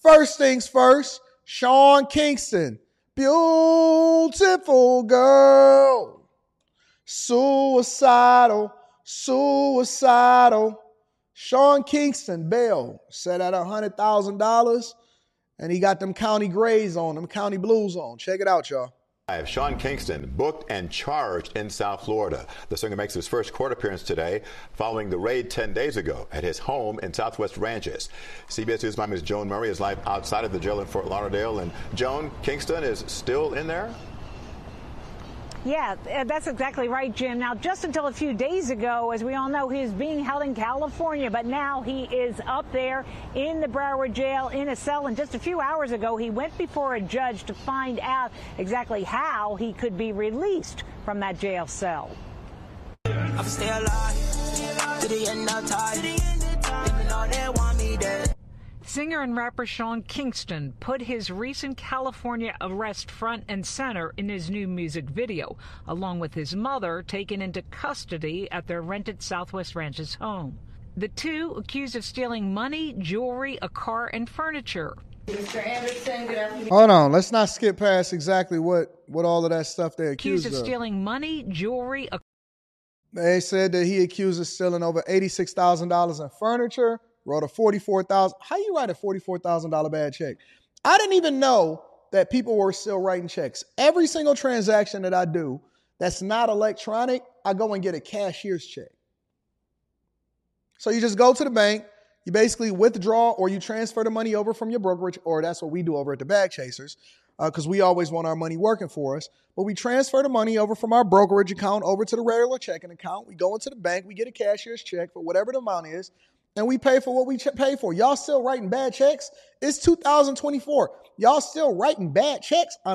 First things first, Sean Kingston. Beautiful girl. Suicidal. Sean Kingston, bail, set at $100,000, and he got them county grays on, them county blues on. Check it out, y'all. Sean Kingston booked and charged in South Florida. The singer makes his first court appearance today following the raid 10 days ago at his home in Southwest Ranches. CBS News' Miami's Joan Murray is live outside of the jail in Fort Lauderdale. And Joan, Kingston is still in there? Yeah, that's exactly right, Jim. Now, just until a few days ago, as we all know, he is being held in California, but now he is up there in the Broward jail in a cell. And just a few hours ago, he went before a judge to find out exactly how he could be released from that jail cell. I'll stay alive to the end of time. Even though they want me dead. Singer and rapper Sean Kingston put his recent California arrest front and center in his new music video, along with his mother taken into custody at their rented Southwest Ranches home. The two accused of stealing money, jewelry, a car, and furniture. Mr. Anderson, good afternoon. Hold on, let's not skip past exactly what all of that stuff they accused of. Stealing money, jewelry, They said that he accused of stealing over $86,000 in furniture. Wrote a $44,000. How you write a $44,000 bad check? I didn't even know that people were still writing checks. Every single transaction that I do that's not electronic, I go and get a cashier's check. So you just go to the bank, you basically withdraw or you transfer the money over from your brokerage, or that's what we do over at the Bag Chasers, because we always want our money working for us. But we transfer the money over from our brokerage account over to the regular checking account. We go into the bank, we get a cashier's check for whatever the amount is, and we pay for what we pay for. Y'all still writing bad checks? It's 2024. Y'all still writing bad checks on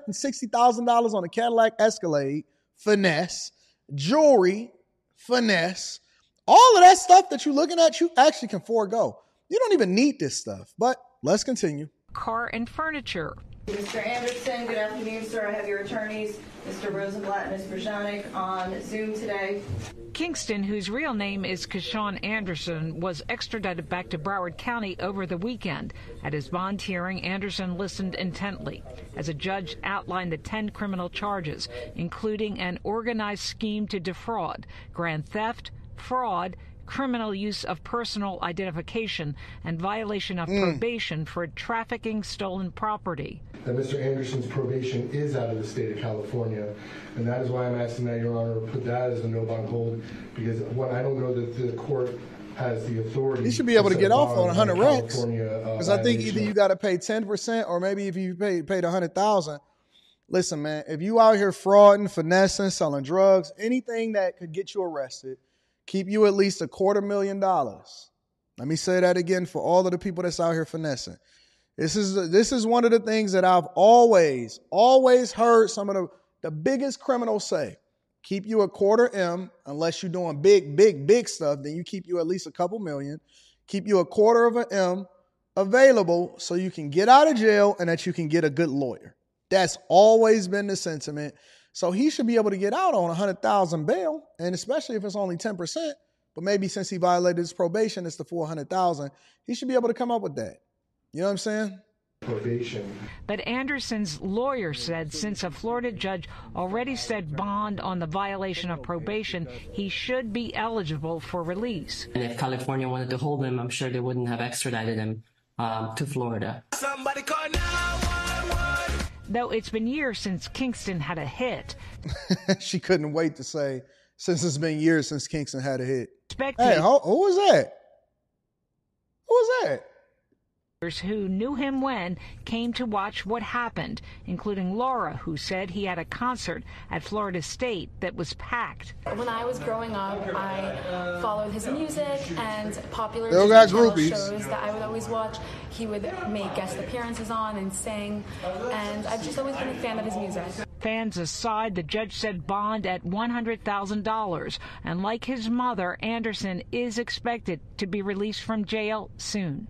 $160,000 on a Cadillac Escalade, finesse, jewelry, finesse. All of that stuff that you're looking at, you actually can forego. You don't even need this stuff, but let's continue. Car and furniture. Mr. Anderson, good afternoon, sir. I have your attorneys, Mr. Rosenblatt and Ms. Brzezanek, on Zoom today. Kingston, whose real name is Keshawn Anderson, was extradited back to Broward County over the weekend. At his bond hearing, Anderson listened intently as a judge outlined the 10 criminal charges, including an organized scheme to defraud, grand theft, fraud, criminal use of personal identification, and violation of probation for trafficking stolen property. That Mr. Anderson's probation is out of the state of California, and that is why I'm asking that Your Honor put that as a no bond hold, because I don't know that the court has the authority. He should be able to get off on 100 racks, because I think either you got to pay 10%, or maybe if you paid $100,000. Listen, man, if you out here frauding, finessing, selling drugs, anything that could get you arrested, keep you at least $250,000. Let me say that again for all of the people that's out here finessing. This is one of the things that I've always heard some of the biggest criminals say. Keep you $250,000 unless you're doing big stuff. Then you keep you at least a couple million. Keep you $250,000 available so you can get out of jail and that you can get a good lawyer. That's always been the sentiment. So he should be able to get out on $100,000 bail, and especially if it's only 10%. But maybe since he violated his probation, it's the $400,000. He should be able to come up with that. You know what I'm saying? Probation. But Anderson's lawyer said since a Florida judge already set bond on the violation of probation, he should be eligible for release. And if California wanted to hold him, I'm sure they wouldn't have extradited him to Florida. Somebody call 911. Though it's been years since Kingston had a hit. She couldn't wait to say, since it's been years since Kingston had a hit. Hey, who was that? Who was that? Who knew him when came to watch what happened, including Laura, who said he had a concert at Florida State that was packed. When I was growing up, I followed his music and popular shows that I would always watch. He would make guest appearances on and sing, and I've just always been a fan of his music. Fans aside, the judge set bond at $100,000, and like his mother, Anderson is expected to be released from jail soon.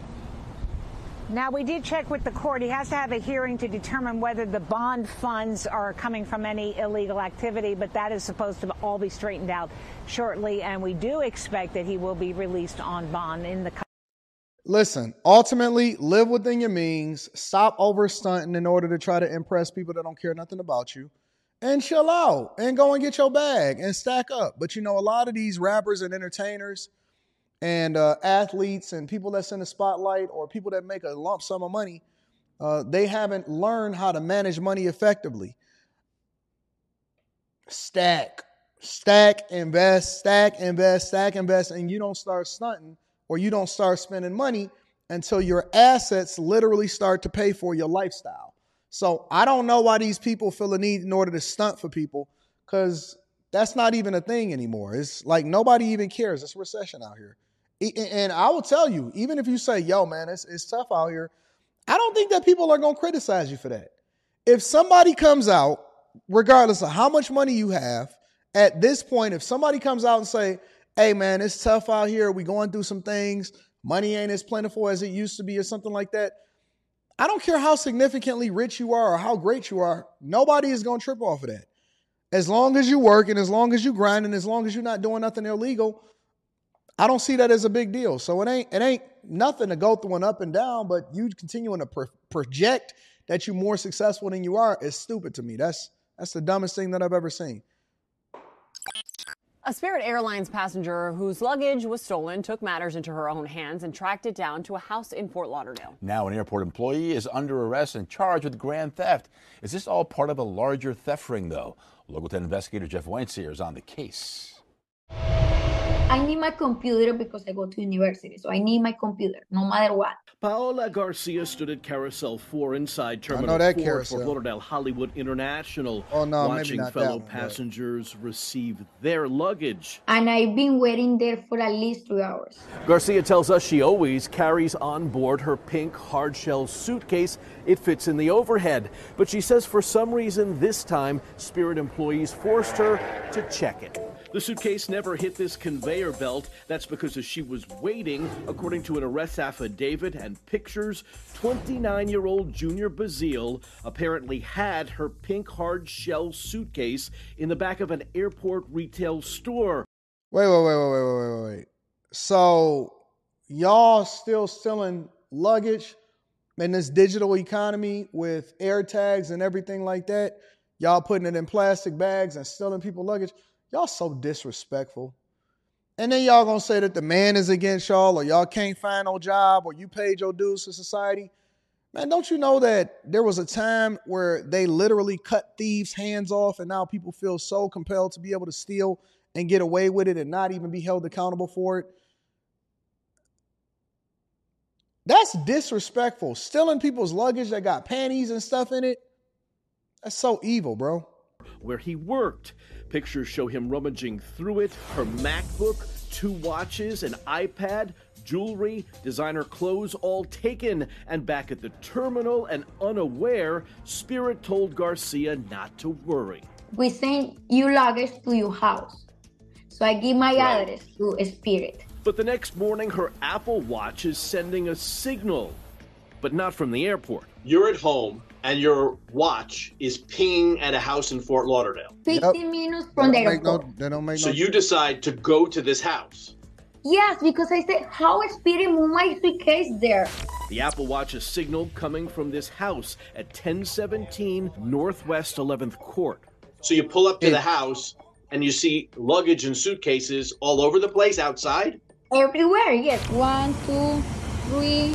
Now, we did check with the court. He has to have a hearing to determine whether the bond funds are coming from any illegal activity, but that is supposed to all be straightened out shortly, and we do expect that he will be released on bond in the Listen, ultimately, live within your means. Stop overstunting in order to try to impress people that don't care nothing about you. And chill out and go and get your bag and stack up. But a lot of these rappers and entertainers and athletes and people that's in the spotlight or people that make a lump sum of money, they haven't learned how to manage money effectively. Stack, invest, and you don't start stunting or you don't start spending money until your assets literally start to pay for your lifestyle. So I don't know why these people feel a need in order to stunt for people, because that's not even a thing anymore. It's like nobody even cares. It's a recession out here. And I will tell you, even if you say, yo, man, it's tough out here, I don't think that people are going to criticize you for that. If somebody comes out, regardless of how much money you have, at this point, if somebody comes out and say, hey, man, it's tough out here, we going through some things, money ain't as plentiful as it used to be or something like that, I don't care how significantly rich you are or how great you are, nobody is going to trip off of that. As long as you work and as long as you grind and as long as you're not doing nothing illegal, I don't see that as a big deal. So it ain't nothing to go through an up and down, but you continuing to project that you're more successful than you are is stupid to me. That's the dumbest thing that I've ever seen. A Spirit Airlines passenger whose luggage was stolen took matters into her own hands and tracked it down to a house in Fort Lauderdale. Now an airport employee is under arrest and charged with grand theft. Is this all part of a larger theft ring, though? Local 10 investigator Jeff Weinstein is on the case. I need my computer because I go to university, so I need my computer, no matter what. Paola Garcia stood at Carousel 4 inside Terminal 4 Carousel. for Fort Lauderdale Hollywood International, watching fellow passengers receive their luggage. And I've been waiting there for at least 2 hours. Garcia tells us she always carries on board her pink hard-shell suitcase. It fits in the overhead. But she says for some reason this time, Spirit employees forced her to check it. The suitcase never hit this conveyor belt. That's because as she was waiting, according to an arrest affidavit and pictures, 29-year-old Junior Bazile apparently had her pink hard-shell suitcase in the back of an airport retail store. Wait. So y'all still stealing luggage in this digital economy with air tags and everything like that? Y'all putting it in plastic bags and stealing people's luggage? Y'all so disrespectful. And then y'all gonna say that the man is against y'all or y'all can't find no job or you paid your dues to society. Man, don't you know that there was a time where they literally cut thieves' hands off and now people feel so compelled to be able to steal and get away with it and not even be held accountable for it? That's disrespectful. Stealing people's luggage that got panties and stuff in it, that's so evil, bro. Where he worked. Pictures show him rummaging through it, her MacBook, 2 watches, an iPad, jewelry, designer clothes, all taken. And back at the terminal and unaware, Spirit told Garcia not to worry. We send you luggage to your house. So I give my address to Spirit. But the next morning, her Apple Watch is sending a signal, but not from the airport. You're at home, and your watch is pinging at a house in Fort Lauderdale. 15 minutes from the airport. So you decide to go to this house. Yes, because I said, how Spirit moved my suitcase there? The Apple Watch's signal coming from this house at 1017 Northwest 11th Court. So you pull up to the house, and you see luggage and suitcases all over the place outside? Everywhere, yes. 1, 2, 3,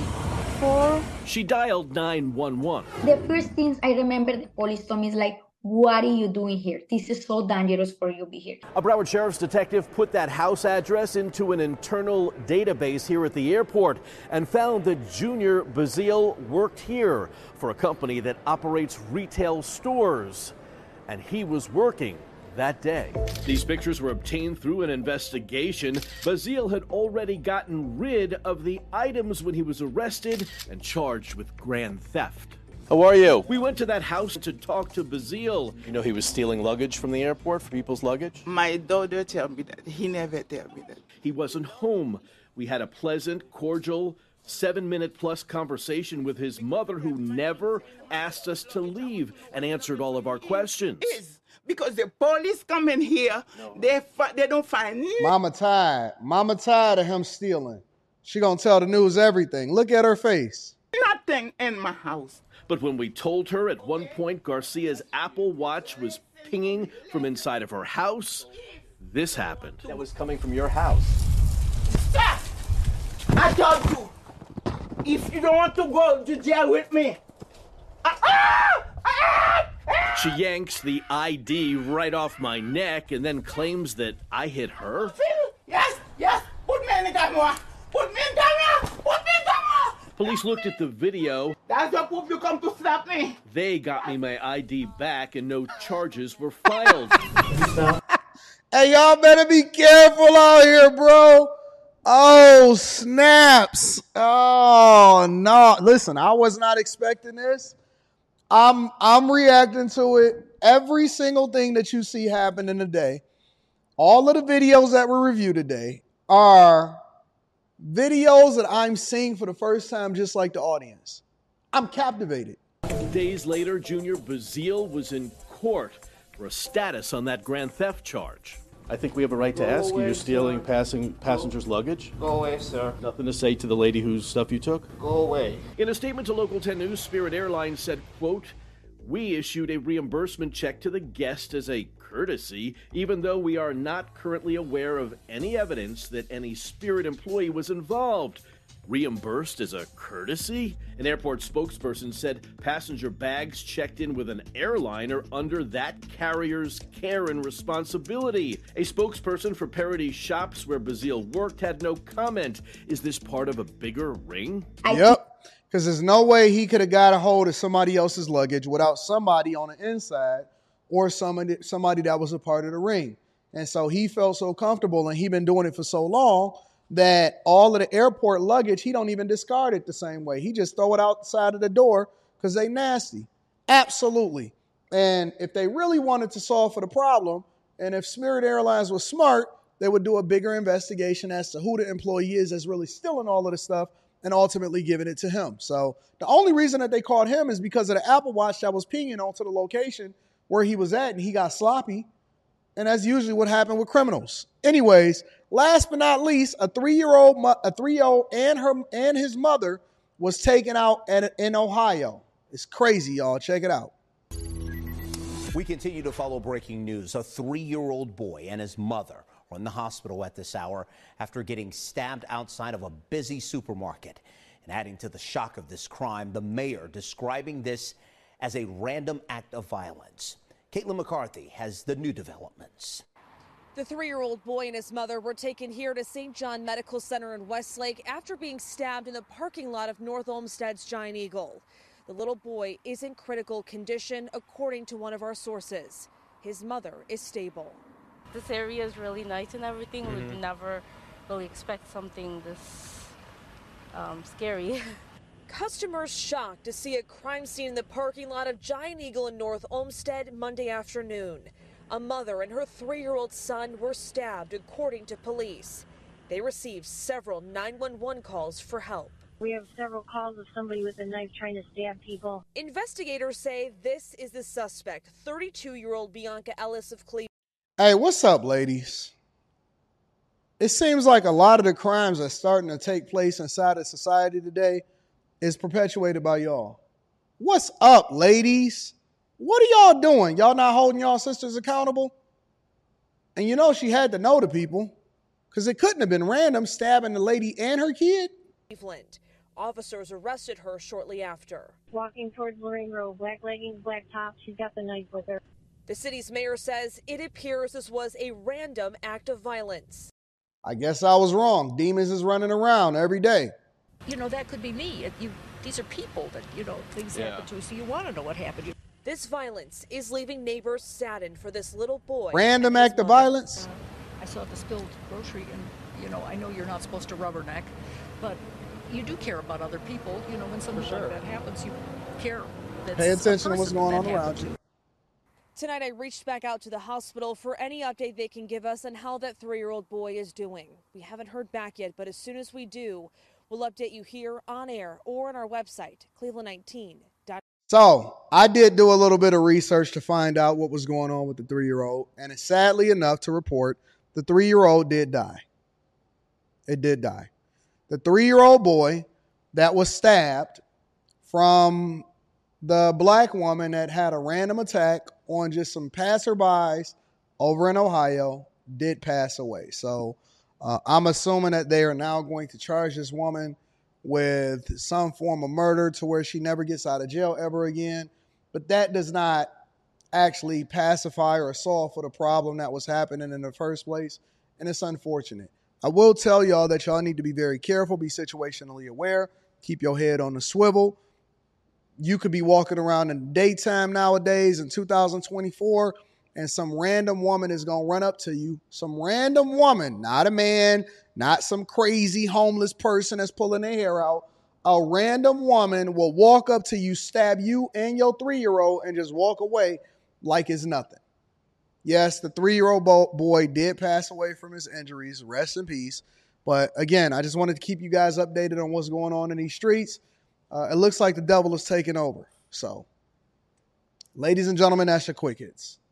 4. She dialed 911. The first things I remember the police told me is like, what are you doing here? This is so dangerous for you to be here. A Broward Sheriff's detective put that house address into an internal database here at the airport and found that Junior Bazile worked here for a company that operates retail stores. And he was working that day. These pictures were obtained through an investigation. Bazile had already gotten rid of the items when he was arrested and charged with grand theft. How are you? We went to that house to talk to Bazile. You know he was stealing luggage from the airport for people's luggage? My daughter told me that. He never told me that. He wasn't home. We had a pleasant, cordial, 7-minute-plus conversation with his mother, who never asked us to leave and answered all of our questions. Because the police come in here, they don't find me. Mama tired of him stealing. She gonna tell the news everything. Look at her face. Nothing in my house. But when we told her at one point Garcia's Apple Watch was pinging from inside of her house, this happened. That was coming from your house. Stop! I told you, if you don't want to go to jail with me. She yanks the ID right off my neck and then claims that I hit her. Yes, put me in the camera. Put me in the camera. Put me in the camera. Police looked at the video. That's the proof you come to slap me. They got me my ID back and no charges were filed. Hey, y'all better be careful out here, bro. Oh, snaps. Oh, no. Listen, I was not expecting this. I'm reacting to it. Every single thing that you see happening today, all of the videos that were reviewed today are videos that I'm seeing for the first time, just like the audience. I'm captivated. Days later, Junior Bazile was in court for a status on that grand theft charge. I think we have a right to ask you. You're stealing passengers' luggage? Go away, sir. Nothing to say to the lady whose stuff you took? Go away. In a statement to Local 10 News, Spirit Airlines said, quote, "We issued a reimbursement check to the guest as a courtesy, even though we are not currently aware of any evidence that any Spirit employee was involved." Reimbursed as a courtesy? An airport spokesperson said passenger bags checked in with an airline are under that carrier's care and responsibility. A spokesperson for Parody Shops, where Bazile worked, had no comment. Is this part of a bigger ring? Yep. Because there's no way he could have got a hold of somebody else's luggage without somebody on the inside or somebody that was a part of the ring. And so he felt so comfortable, and he'd been doing it for so long, that all of the airport luggage, he don't even discard it the same way. He just throw it outside of the door because they nasty. Absolutely. And if they really wanted to solve for the problem, and if Spirit Airlines was smart, they would do a bigger investigation as to who the employee is that's really stealing all of the stuff and ultimately giving it to him. So the only reason that they caught him is because of the Apple Watch that was pinging onto the location where he was at, and he got sloppy. And that's usually what happened with criminals. Anyways, last but not least, a 3-year-old and his mother was taken out in Ohio. It's crazy, y'all. Check it out. We continue to follow breaking news. A 3-year-old boy and his mother are in the hospital at this hour after getting stabbed outside of a busy supermarket. And adding to the shock of this crime, the mayor describing this as a random act of violence. Caitlin McCarthy has the new developments. The 3-year-old boy and his mother were taken here to St. John Medical Center in Westlake after being stabbed in the parking lot of North Olmsted's Giant Eagle. The little boy is in critical condition, according to one of our sources. His mother is stable. This area is really nice and everything. We'd never really expect something this scary. Customers shocked to see a crime scene in the parking lot of Giant Eagle in North Olmsted Monday afternoon. A mother and her 3-year-old son were stabbed, according to police. They received several 911 calls for help. We have several calls of somebody with a knife trying to stab people. Investigators say this is the suspect, 32-year-old Bianca Ellis of Cleveland. Hey, what's up, ladies? It seems like a lot of the crimes that's starting to take place inside of society today is perpetuated by y'all. What's up, ladies? What are y'all doing? Y'all not holding y'all sisters accountable? And you know she had to know the people, because it couldn't have been random stabbing the lady and her kid. Cleveland. Officers arrested her shortly after. Walking towards Lorraine Road, black leggings, black top. She's got the knife with her. The city's mayor says it appears this was a random act of violence. I guess I was wrong. Demons is running around every day. You know, that could be me. These are people that, things happen to, so you want to know what happened. This violence is leaving neighbors saddened for this little boy. Random act of violence? I saw the spilled grocery, and, I know you're not supposed to rubberneck, but you do care about other people. When something like that happens, you care. Pay attention to what's going on around you. Tonight, I reached back out to the hospital for any update they can give us on how that 3-year-old boy is doing. We haven't heard back yet, but as soon as we do, we'll update you here on air or on our website, cleveland19.com. So I did do a little bit of research to find out what was going on with the 3-year-old. And it's sadly enough to report the 3-year-old did die. It did die. The 3-year-old boy that was stabbed from the black woman that had a random attack on just some passerbys over in Ohio did pass away. So I'm assuming that they are now going to charge this woman with some form of murder to where she never gets out of jail ever again. But that does not actually pacify or solve for the problem that was happening in the first place. And it's unfortunate. I will tell y'all that y'all need to be very careful, be situationally aware, keep your head on the swivel. You could be walking around in the daytime nowadays in 2024, and some random woman is going to run up to you. Some random woman, not a man, not some crazy homeless person that's pulling their hair out. A random woman will walk up to you, stab you and your 3-year-old, and just walk away like it's nothing. Yes, the 3-year-old boy did pass away from his injuries. Rest in peace. But again, I just wanted to keep you guys updated on what's going on in these streets. It looks like the devil is taking over. So, ladies and gentlemen, that's your Quick Hits.